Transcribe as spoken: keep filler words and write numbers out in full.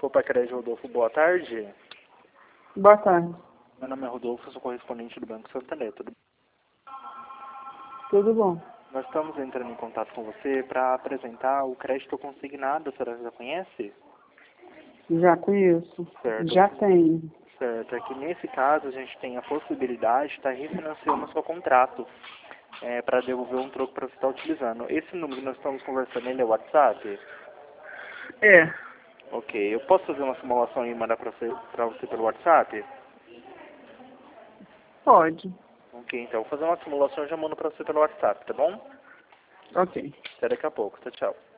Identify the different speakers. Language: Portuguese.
Speaker 1: Copa Crédito Rodolfo, boa tarde.
Speaker 2: Boa tarde.
Speaker 1: Meu nome é Rodolfo, eu sou correspondente do Banco Santander, tudo bem?
Speaker 2: Tudo bom?
Speaker 1: Nós estamos entrando em contato com você para apresentar o crédito consignado, a senhora já conhece?
Speaker 2: Já conheço.
Speaker 1: Certo.
Speaker 2: Já tenho.
Speaker 1: Certo, é que nesse caso a gente tem a possibilidade de estar refinanciando o seu contrato é, para devolver um troco para você estar utilizando. Esse número que nós estamos conversando, ele é o WhatsApp?
Speaker 2: É.
Speaker 1: Ok, eu posso fazer uma simulação e mandar para você, para você pelo WhatsApp?
Speaker 2: Pode.
Speaker 1: Ok, então vou fazer uma simulação e já mando para você pelo WhatsApp, tá bom?
Speaker 2: Ok.
Speaker 1: Até daqui a pouco, tchau, tchau.